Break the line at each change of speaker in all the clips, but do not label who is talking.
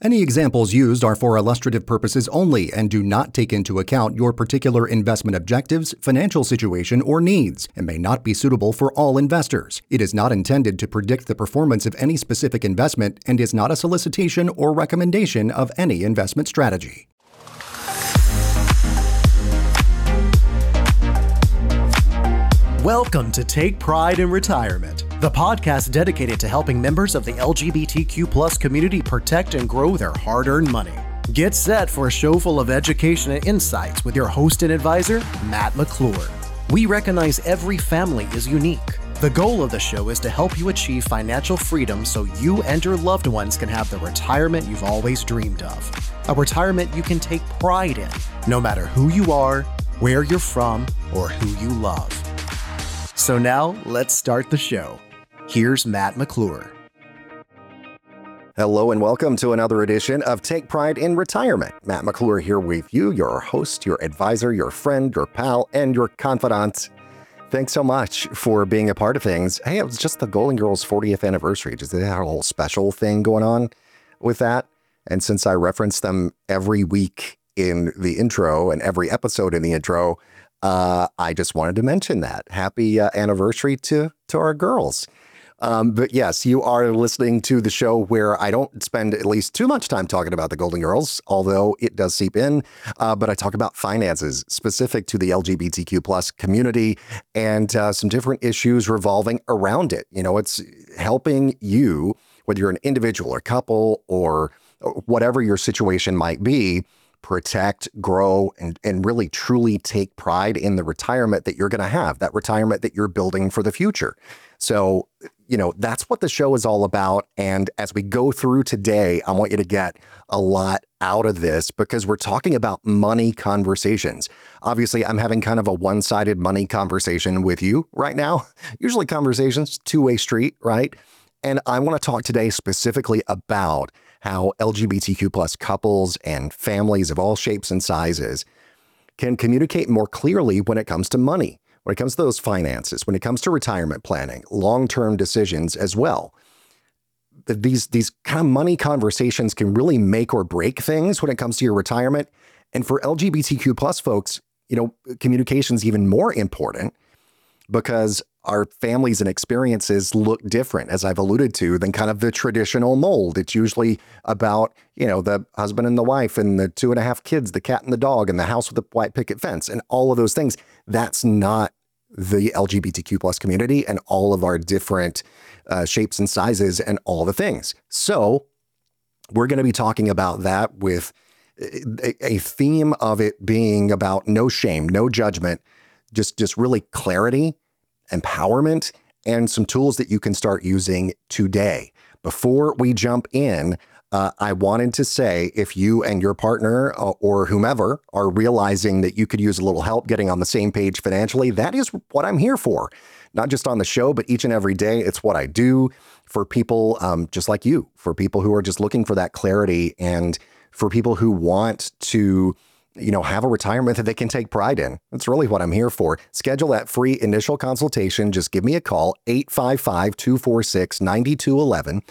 Any examples used are for illustrative purposes only and do not take into account your particular investment objectives, financial situation, or needs, and may not be suitable for all investors. It is not intended to predict the performance of any specific investment and is not a solicitation or recommendation of any investment strategy.
Welcome to Take Pride in Retirement, the podcast dedicated to helping members of the LGBTQ+ community protect and grow their hard-earned money. Get set for a show full of education and insights with your host and advisor, Matt McClure. We recognize every family is unique. The goal of the show is to help you achieve financial freedom so you and your loved ones can have the retirement you've always dreamed of. A retirement you can take pride in, no matter who you are, where you're from, or who you love. So now, let's start the show. Here's Matt McClure.
Hello and welcome to another edition of Take Pride in Retirement. Matt McClure here with you, your host, your advisor, your friend, your pal, and your confidant. Thanks so much for being a part of things. Hey, it was just the Golden Girls 40th anniversary. Just they had a whole special thing going on with that. And since I reference them every week in the intro and every episode in the intro, I just wanted to mention that. Happy anniversary to our girls. But yes, you are listening to the show where I don't spend at least too much time talking about the Golden Girls, although it does seep in. But I talk about finances specific to the LGBTQ+ community and some different issues revolving around it. You know, it's helping you, whether you're an individual or couple or whatever your situation might be, protect, grow, and really truly take pride in the retirement that you're going to have, that retirement that you're building for the future. So, you know, that's what the show is all about. And as we go through today, I want you to get a lot out of this because we're talking about money conversations. Obviously, I'm having kind of a one-sided money conversation with you right now. Usually conversations, two-way street, right? And I want to talk today specifically about how LGBTQ+ couples and families of all shapes and sizes can communicate more clearly when it comes to money, when it comes to those finances, when it comes to retirement planning, long-term decisions as well. These kind of money conversations can really make or break things when it comes to your retirement. And for LGBTQ+ folks, you know, communication is even more important because our families and experiences look different, as I've alluded to, than kind of the traditional mold. It's usually about, you know, the husband and the wife and the 2.5 kids, the cat and the dog, and the house with the white picket fence, and all of those things. That's not the LGBTQ+ community and all of our different shapes and sizes and all the things. So we're going to be talking about that with a theme of it being about no shame, no judgment, just really clarity, empowerment, and some tools that you can start using today. Before we jump in, I wanted to say, if you and your partner or whomever are realizing that you could use a little help getting on the same page financially, that is what I'm here for. Not just on the show, but each and every day. It's what I do for people just like you, for people who are just looking for that clarity, and for people who want to, you know, have a retirement that they can take pride in. That's really what I'm here for. Schedule that free initial consultation. Just give me a call, 855-246-9211,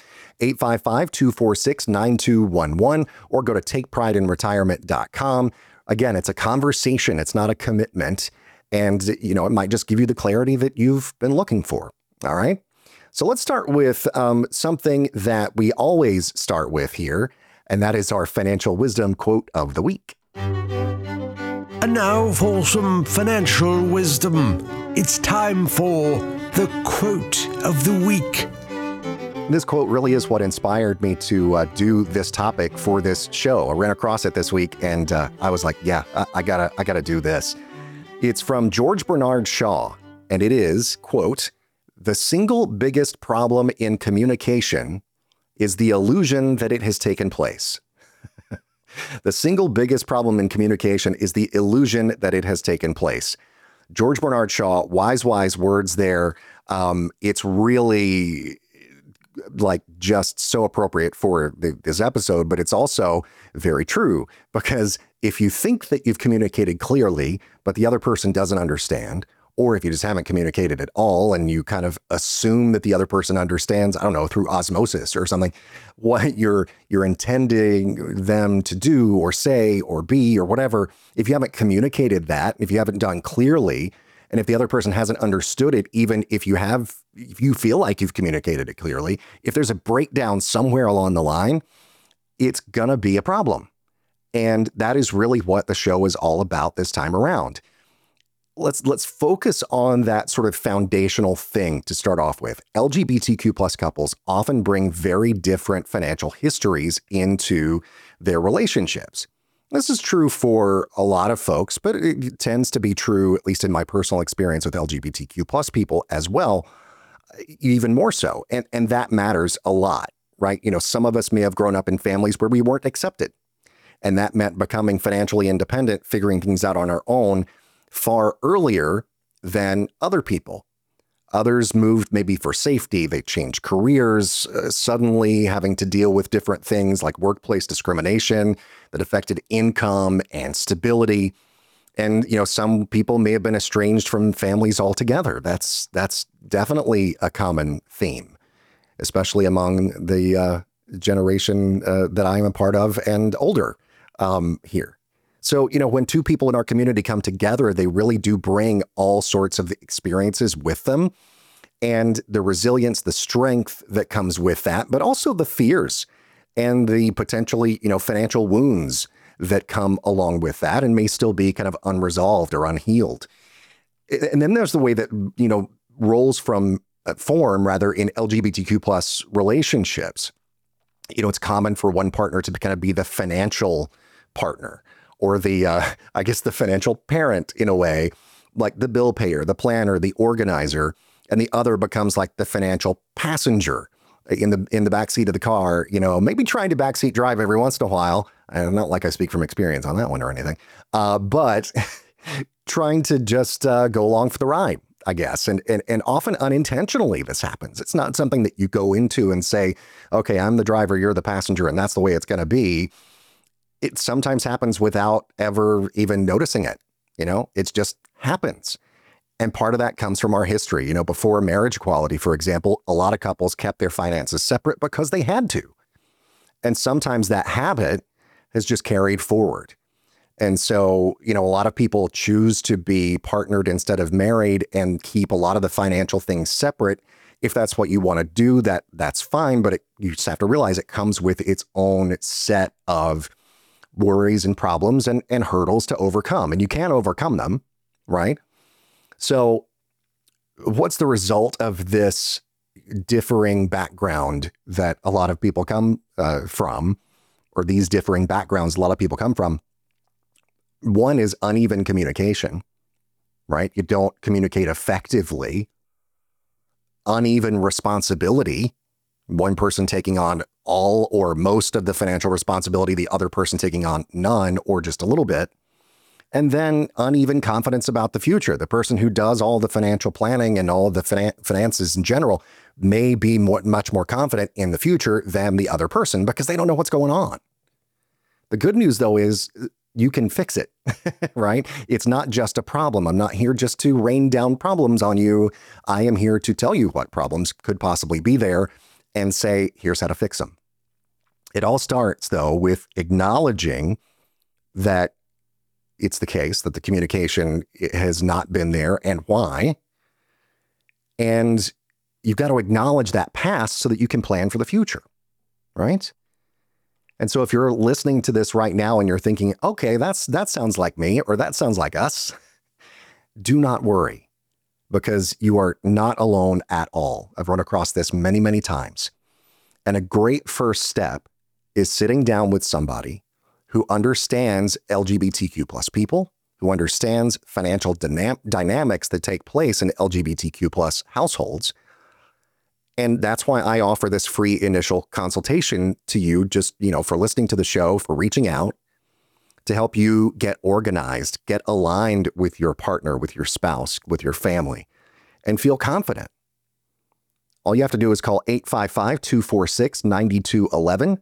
855-246-9211, or go to takeprideinretirement.com. Again, it's a conversation. It's not a commitment. And, you know, it might just give you the clarity that you've been looking for. All right. So let's start with something that we always start with here, and that is our financial wisdom quote of the week.
And now for some financial wisdom. It's time for the quote of the week.
This quote really is what inspired me to do this topic for this show. I ran across it this week and I was like, yeah, I gotta do this. It's from George Bernard Shaw, and it is, quote, "The single biggest problem in communication is the illusion that it has taken place." The single biggest problem in communication is the illusion that it has taken place. George Bernard Shaw, wise words there. It's really like just so appropriate for this episode, but it's also very true, because if you think that you've communicated clearly, but the other person doesn't understand, Or if you just haven't communicated at all and you kind of assume that the other person understands, I don't know, through osmosis or something, what you're intending them to do or say or be or whatever, if you haven't communicated that, if you haven't done clearly, and if the other person hasn't understood it, even if you feel like you've communicated it clearly, if there's a breakdown somewhere along the line, it's gonna be a problem. And that is really what the show is all about this time around. Let's focus on that sort of foundational thing to start off with. LGBTQ plus couples often bring very different financial histories into their relationships. This is true for a lot of folks, but it tends to be true, at least in my personal experience with LGBTQ plus people as well, even more so. And that matters a lot, right? You know, some of us may have grown up in families where we weren't accepted. And that meant becoming financially independent, figuring things out on our own far earlier than other people. Others moved maybe for safety. They changed careers, suddenly having to deal with different things like workplace discrimination that affected income and stability. And, you know, some people may have been estranged from families altogether. That's definitely a common theme, especially among the generation that I'm a part of and older here. So, you know, when two people in our community come together, they really do bring all sorts of experiences with them and the resilience, the strength that comes with that, but also the fears and the potentially, you know, financial wounds that come along with that and may still be kind of unresolved or unhealed. And then there's the way that, you know, roles form rather in LGBTQ plus relationships. You know, it's common for one partner to kind of be the financial partner, or the, I guess, the financial parent in a way, like the bill payer, the planner, the organizer, and the other becomes like the financial passenger in the backseat of the car, you know, maybe trying to backseat drive every once in a while. And not like I speak from experience on that one or anything, but trying to just go along for the ride, I guess. And often unintentionally this happens. It's not something that you go into and say, okay, I'm the driver, you're the passenger, and that's the way it's going to be. It sometimes happens without ever even noticing it. You know, it just happens. And part of that comes from our history. You know, before marriage equality, for example, a lot of couples kept their finances separate because they had to. And sometimes that habit has just carried forward. And so, you know, a lot of people choose to be partnered instead of married and keep a lot of the financial things separate. If that's what you want to do, that's fine. But you just have to realize it comes with its own set of worries and problems and hurdles to overcome. And you can overcome them, right? So what's the result of this differing background that a lot of people come from, or these differing backgrounds a lot of people come from? One is uneven communication, right? You don't communicate effectively. Uneven responsibility. One person taking on all or most of the financial responsibility, the other person taking on none or just a little bit. And then uneven confidence about the future. The person who does all the financial planning and all the finances in general may be much more confident in the future than the other person because they don't know what's going on. The good news, though, is you can fix it, right? It's not just a problem. I'm not here just to rain down problems on you. I am here to tell you what problems could possibly be there and say, here's how to fix them. It all starts, though, with acknowledging that it's the case, that the communication has not been there and why. And you've got to acknowledge that past so that you can plan for the future, right? And so if you're listening to this right now and you're thinking, okay, that sounds like me, or that sounds like us, do not worry, because you are not alone at all. I've run across this many, many times. And a great first step is sitting down with somebody who understands LGBTQ plus people, who understands financial dynamics that take place in LGBTQ plus households. And that's why I offer this free initial consultation to you, just, you know, for listening to the show, for reaching out, to help you get organized, get aligned with your partner, with your spouse, with your family, and feel confident. All you have to do is call 855-246-9211,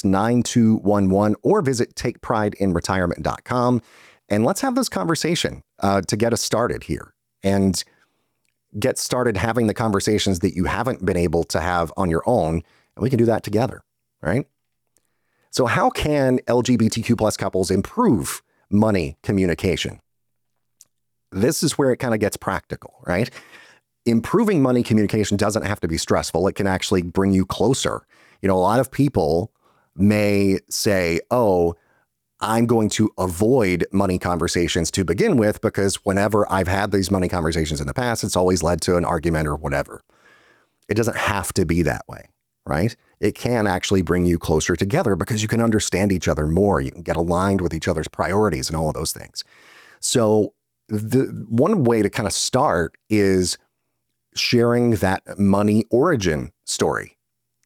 855-246-9211, or visit takeprideinretirement.com. And let's have this conversation to get us started here and get started having the conversations that you haven't been able to have on your own. And we can do that together, right? So how can LGBTQ plus couples improve money communication? This is where it kind of gets practical, right? Improving money communication doesn't have to be stressful. It can actually bring you closer. You know, a lot of people may say, oh, I'm going to avoid money conversations to begin with because whenever I've had these money conversations in the past, it's always led to an argument or whatever. It doesn't have to be that way, right? It can actually bring you closer together because you can understand each other more. You can get aligned with each other's priorities and all of those things. So the one way to kind of start is sharing that money origin story.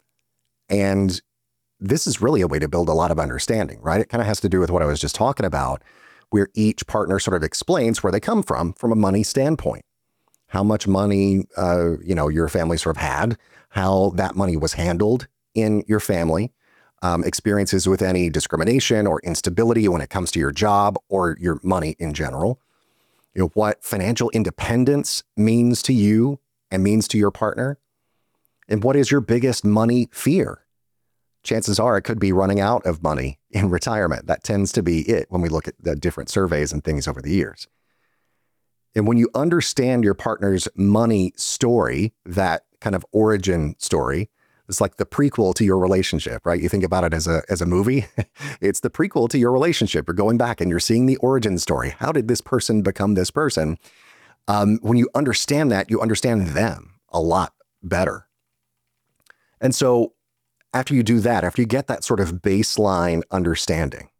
And this is really a way to build a lot of understanding, right? It kind of has to do with what I was just talking about, where each partner sort of explains where they come from a money standpoint. How much money, your family sort of had, how that money was handled in your family, experiences with any discrimination or instability when it comes to your job or your money in general. You know, what financial independence means to you and means to your partner. And what is your biggest money fear? Chances are it could be running out of money in retirement. That tends to be it when we look at the different surveys and things over the years. And when you understand your partner's money story, that kind of origin story, it's like the prequel to your relationship, right? You think about it as a movie. It's the prequel to your relationship. You're going back and you're seeing the origin story. How did this person become this person? When you understand that, you understand them a lot better. And so after you do that, after you get that sort of baseline understanding,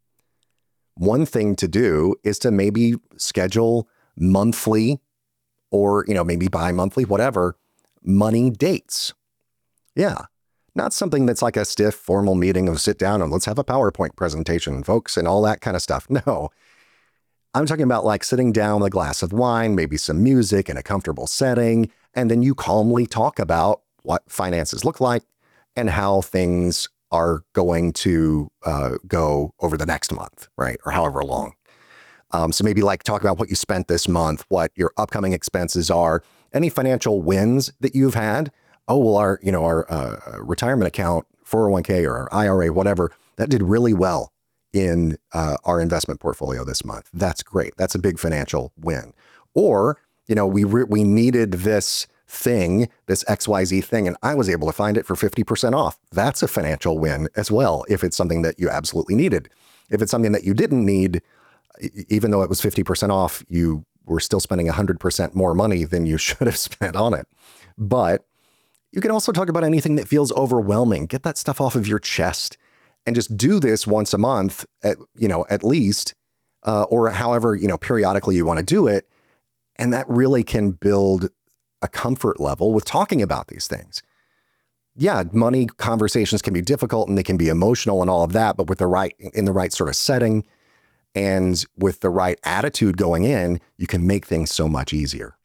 one thing to do is to maybe schedule monthly or, maybe bi-monthly, whatever, money dates. Yeah. Not something that's like a stiff formal meeting of sit down and let's have a PowerPoint presentation, folks, and all that kind of stuff. No, I'm talking about like sitting down with a glass of wine, maybe some music in a comfortable setting, and then you calmly talk about what finances look like and how things are going to go over the next month, right? Or however long. So maybe like talk about what you spent this month, what your upcoming expenses are, any financial wins that you've had. Oh, well, our retirement account, 401k or our IRA, whatever, that did really well in our investment portfolio this month. That's great. That's a big financial win. Or, we needed this thing, this XYZ thing, and I was able to find it for 50% off. That's a financial win as well, if it's something that you absolutely needed. If it's something that you didn't need, even though it was 50% off, you were still spending 100% more money than you should have spent on it. But you can also talk about anything that feels overwhelming. Get that stuff off of your chest and just do this once a month, at least, or however, periodically you want to do it. And that really can build a comfort level with talking about these things. Yeah, money conversations can be difficult and they can be emotional and all of that, but in the right sort of setting and with the right attitude going in, you can make things so much easier.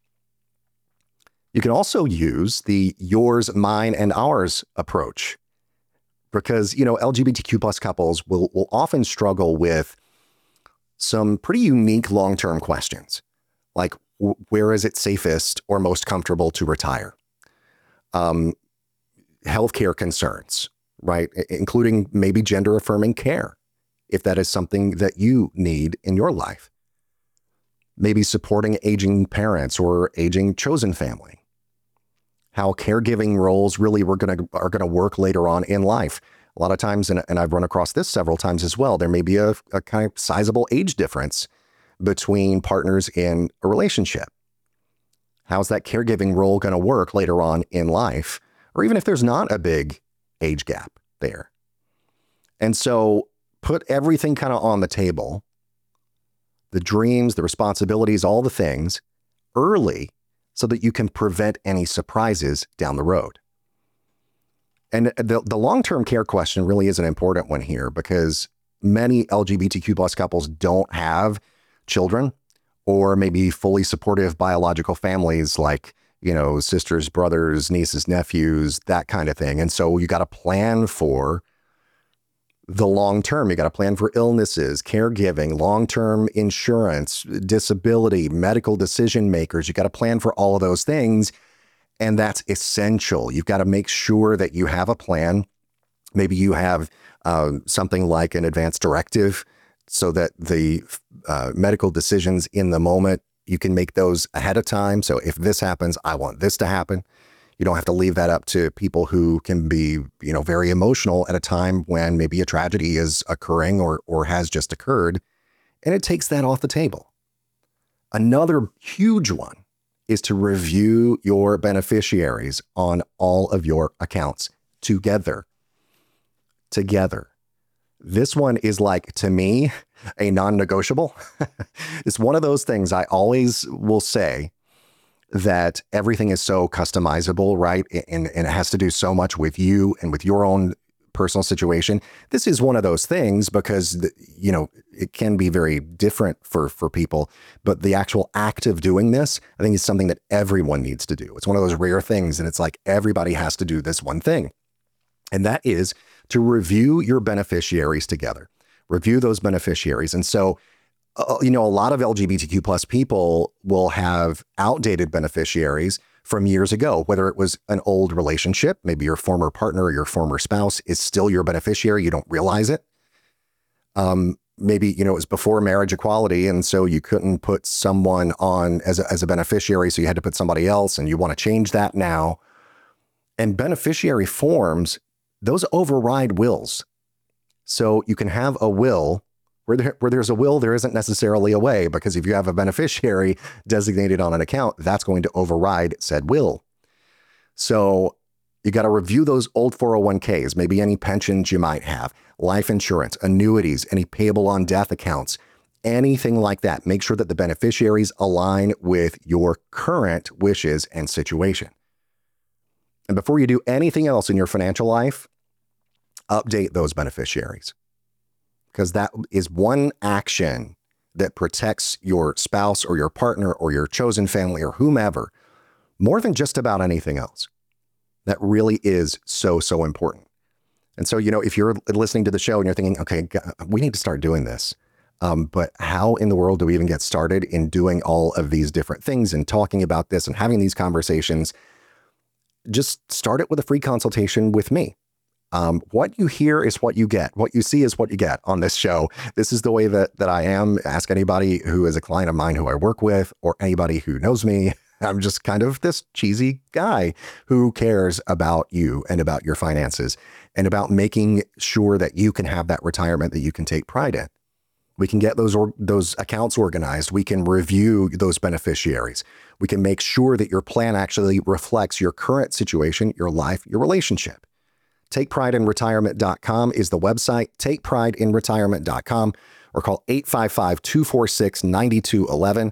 You can also use the yours, mine, and ours approach because, LGBTQ plus couples will often struggle with some pretty unique long-term questions, like where is it safest or most comfortable to retire? Healthcare concerns, right? Including maybe gender-affirming care, if that is something that you need in your life. Maybe supporting aging parents or aging chosen family. How caregiving roles really are going to work later on in life. A lot of times, and I've run across this several times as well, there may be a kind of sizable age difference between partners in a relationship. How's that caregiving role going to work later on in life? Or even if there's not a big age gap there. And so put everything kind of on the table, the dreams, the responsibilities, all the things early so that you can prevent any surprises down the road. And the long-term care question really is an important one here because many LGBTQ plus couples don't have children or maybe fully supportive biological families like, sisters, brothers, nieces, nephews, that kind of thing. And so you got to plan for the long term. You got to plan for illnesses, caregiving, long-term insurance, disability, medical decision makers. You got to plan for all of those things. And that's essential. You've got to make sure that you have a plan. Maybe you have something like an advance directive so that the medical decisions in the moment, you can make those ahead of time. So if this happens, I want this to happen. You don't have to leave that up to people who can be, very emotional at a time when maybe a tragedy is occurring or has just occurred. And it takes that off the table. Another huge one is to review your beneficiaries on all of your accounts together. This one is like, to me, a non-negotiable. It's one of those things I always will say that everything is so customizable, right? And it has to do so much with you and with your own personal situation. This is one of those things because, it can be very different for people, but the actual act of doing this, I think is something that everyone needs to do. It's one of those rare things. And it's like, everybody has to do this one thing. And that is to review your beneficiaries together, review those beneficiaries. And so, a lot of LGBTQ plus people will have outdated beneficiaries from years ago, whether it was an old relationship, maybe your former partner or your former spouse is still your beneficiary. You don't realize it. Maybe, it was before marriage equality. And so you couldn't put someone on as a beneficiary. So you had to put somebody else, and you want to change that now. And beneficiary forms, those override wills. So you can have a will where there's a will, there isn't necessarily a way, because if you have a beneficiary designated on an account, that's going to override said will. So you got to review those old 401ks, maybe any pensions you might have, life insurance, annuities, any payable on death accounts, anything like that. Make sure that the beneficiaries align with your current wishes and situation. And before you do anything else in your financial life, update those beneficiaries. Because that is one action that protects your spouse or your partner or your chosen family or whomever more than just about anything else. That really is so, so important. And so, if you're listening to the show and you're thinking, okay, we need to start doing this. But how in the world do we even get started in doing all of these different things and talking about this and having these conversations? Just start it with a free consultation with me. What you hear is what you get. What you see is what you get on this show. This is the way that I am. Ask anybody who is a client of mine who I work with or anybody who knows me. I'm just kind of this cheesy guy who cares about you and about your finances and about making sure that you can have that retirement that you can take pride in. We can get those accounts organized. We can review those beneficiaries. We can make sure that your plan actually reflects your current situation, your life, your relationship. TakePrideInRetirement.com is the website, TakePrideInRetirement.com, or call 855-246-9211,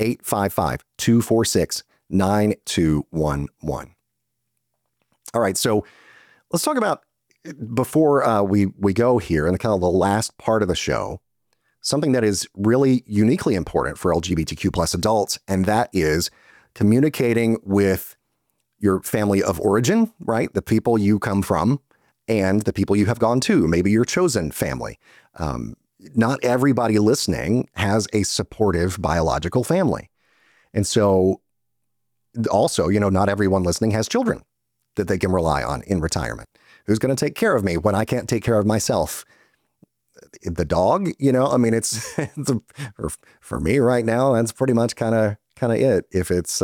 855-246-9211. All right, so let's talk about, before we go here, in kind of the last part of the show, something that is really uniquely important for LGBTQ plus adults, and that is communicating with your family of origin, right? The people you come from and the people you have gone to, maybe your chosen family. Not everybody listening has a supportive biological family. And so also, not everyone listening has children that they can rely on in retirement. Who's going to take care of me when I can't take care of myself? The dog, it's for me right now, that's pretty much kind of it. If it's,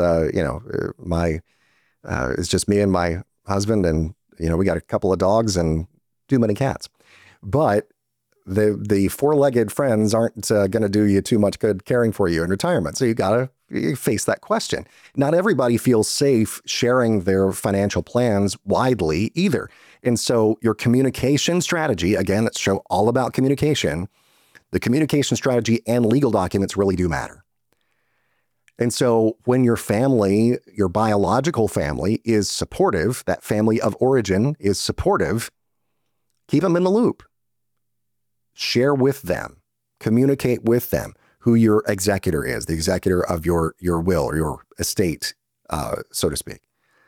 it's just me and my husband and, we got a couple of dogs and too many cats, but the four-legged friends aren't going to do you too much good caring for you in retirement. So you got to face that question. Not everybody feels safe sharing their financial plans widely either. And so your communication strategy, again, let's show all about communication. The communication strategy and legal documents really do matter. And so when your family, your biological family is supportive, that family of origin is supportive, keep them in the loop. Share with them, communicate with them who your executor is, the executor of your will or your estate, so to speak.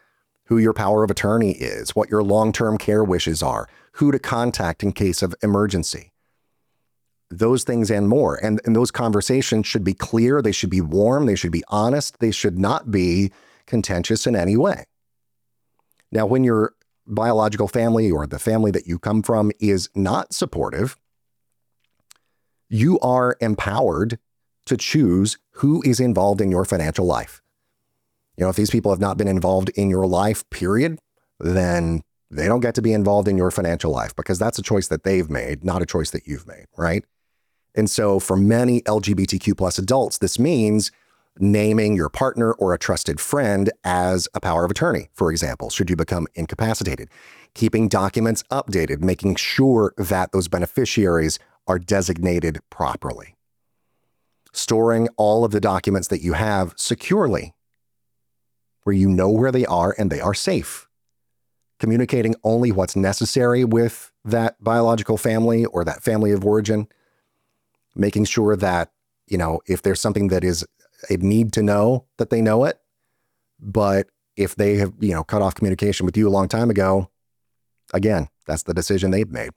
who your power of attorney is, what your long-term care wishes are, who to contact in case of emergency. Those things and more. And those conversations should be clear. They should be warm. They should be honest. They should not be contentious in any way. Now, when your biological family or the family that you come from is not supportive, you are empowered to choose who is involved in your financial life. You know, if these people have not been involved in your life, period, then they don't get to be involved in your financial life because that's a choice that they've made, not a choice that you've made, right? And so for many LGBTQ plus adults, this means naming your partner or a trusted friend as a power of attorney, for example, should you become incapacitated, keeping documents updated, making sure that those beneficiaries are designated properly, storing all of the documents that you have securely, where you know where they are and they are safe, communicating only what's necessary with that biological family or that family of origin, making sure that, you know, if there's something that is a need to know, that they know it. But if they have, you know, cut off communication with you a long time ago, again, that's the decision they've made.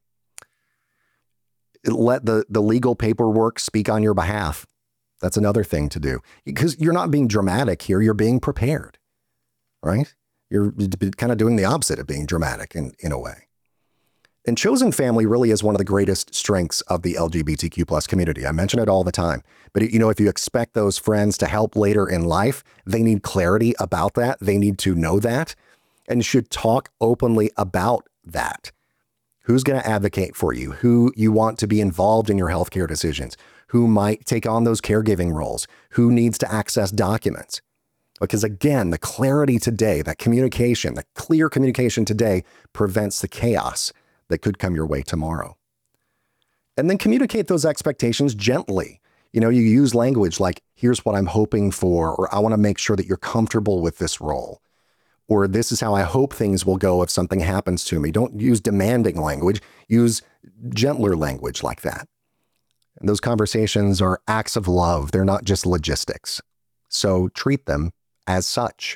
Let the legal paperwork speak on your behalf. That's another thing to do, because you're not being dramatic here. You're being prepared, right? You're kind of doing the opposite of being dramatic in a way. And chosen family really is one of the greatest strengths of the LGBTQ plus community. I mention it all the time, but you know, if you expect those friends to help later in life, they need clarity about that. They need to know that and should talk openly about that. Who's going to advocate for you? Who you want to be involved in your healthcare decisions? Who might take on those caregiving roles? Who needs to access documents? Because again, the clarity today, that communication, the clear communication today prevents the chaos that could come your way tomorrow. And then communicate those expectations gently. You know, you use language like, here's what I'm hoping for, or I want to make sure that you're comfortable with this role, or this is how I hope things will go if something happens to me. Don't use demanding language, use gentler language like that. And those conversations are acts of love. They're not just logistics. So treat them as such.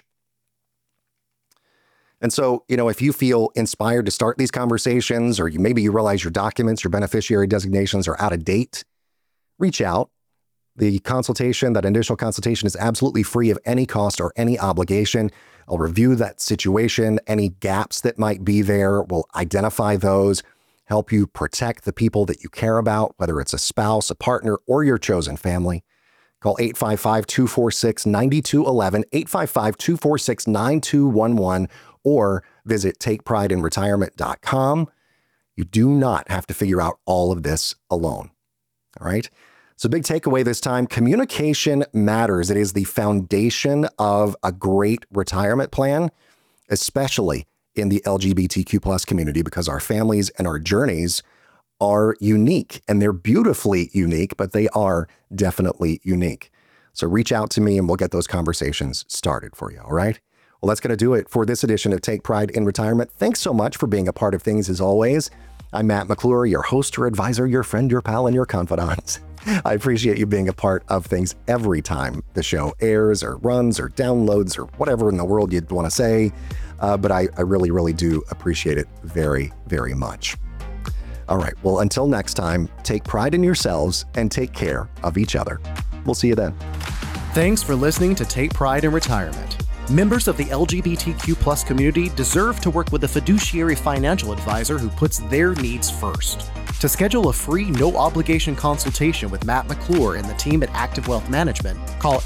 And so, you know, if you feel inspired to start these conversations, or maybe you realize your documents, your beneficiary designations are out of date, reach out. The consultation, that initial consultation, is absolutely free of any cost or any obligation. I'll review that situation, any gaps that might be there. We'll identify those, help you protect the people that you care about, whether it's a spouse, a partner, or your chosen family. Call 855-246-9211, 855-246-9211, or visit takeprideinretirement.com. You do not have to figure out all of this alone. All right. So big takeaway this time, communication matters. It is the foundation of a great retirement plan, especially in the LGBTQ plus community, because our families and our journeys are unique, and they're beautifully unique, but they are definitely unique. So reach out to me and we'll get those conversations started for you. All right. Well, that's going to do it for this edition of Take Pride in Retirement. Thanks so much for being a part of things as always. I'm Matt McClure, your host, your advisor, your friend, your pal, and your confidant. I appreciate you being a part of things every time the show airs or runs or downloads or whatever in the world you'd want to say. But I really, really do appreciate it very, very much. All right. Well, until next time, take pride in yourselves and take care of each other. We'll see you then.
Thanks for listening to Take Pride in Retirement. Members of the LGBTQ plus community deserve to work with a fiduciary financial advisor who puts their needs first. To schedule a free, no-obligation consultation with Matt McClure and the team at Active Wealth Management, call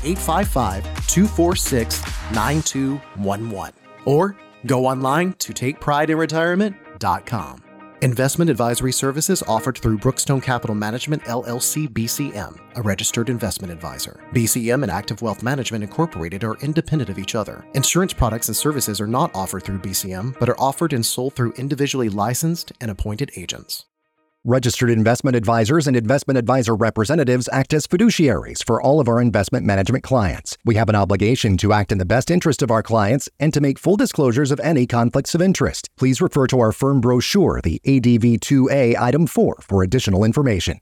855-246-9211 or go online to takeprideinretirement.com. Investment advisory services offered through Brookstone Capital Management, LLC, BCM, a registered investment advisor. BCM and Active Wealth Management Incorporated are independent of each other. Insurance products and services are not offered through BCM, but are offered and sold through individually licensed and appointed agents.
Registered investment advisors and investment advisor representatives act as fiduciaries for all of our investment management clients. We have an obligation to act in the best interest of our clients and to make full disclosures of any conflicts of interest. Please refer to our firm brochure, the ADV 2A Item 4, for additional information.